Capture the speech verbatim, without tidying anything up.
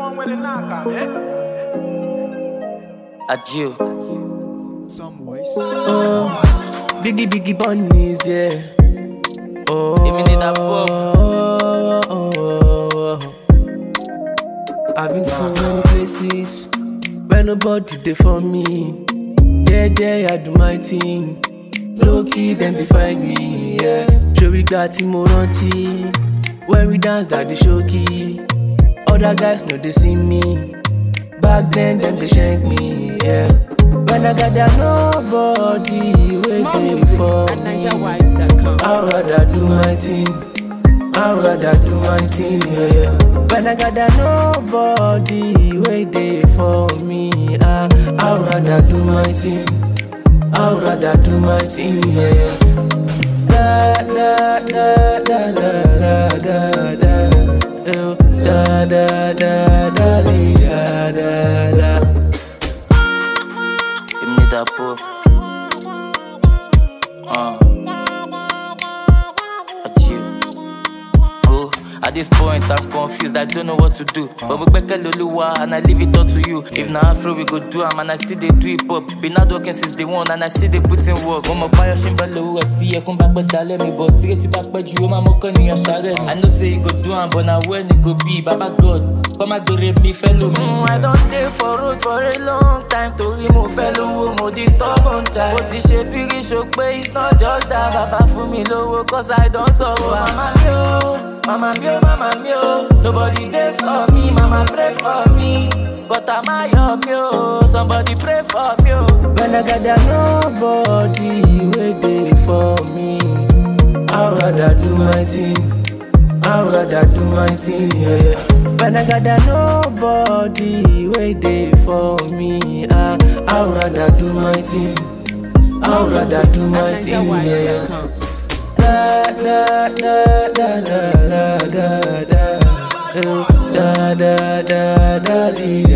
one with a knock on it. Adieu. Some voice. Oh, biggie biggie bunnies, yeah. Oh, Give me that pop. oh, oh, oh. I've been to many places where nobody there for me. There, there, I do my thing. Low key, then they find me, yeah. Show we got Timoranti. When we dance, that the show key. Other guys know they see me. Back then, them they shank me, yeah. When I got that nobody waiting for me, I'd rather do my thing. I'd rather do my thing, yeah. When I got that nobody waiting for me, I, I'd rather do my thing. I'd rather do my thing, yeah. Da da da da da da da da da da da da da da. Give me that pop. Uh. Adieu. Oh, at this point I'm confused, I don't know what to do. But we back a Luluwa and I leave it all to you. If na afro we go do am and I still dey do it pop. Been not working since day one and I still dey put in work. One more buy a shimbalo, a tea, I come back but dale me but tea it back but you my mokani and share. I know say you go do am but now when it go be, Baba God. Come and do rape me, fellow me. Mm, I don't take for road for a long time to remove fellow mo this stubborn time. But this shape big show, but it's not just that. Baba for me low, cause I don't suffer. Mama mio, mama mio, mama mio. Nobody there for me, mama pray for me. But I'm a young mio, somebody pray for me. When I got that nobody waiting for me, I'd rather do my thing. I'd rather do my thing, yeah. When I got that nobody waiting for me, I, I'd rather do my thing. I'd rather do my thing, yeah. Da da da da da da da da da da da da da.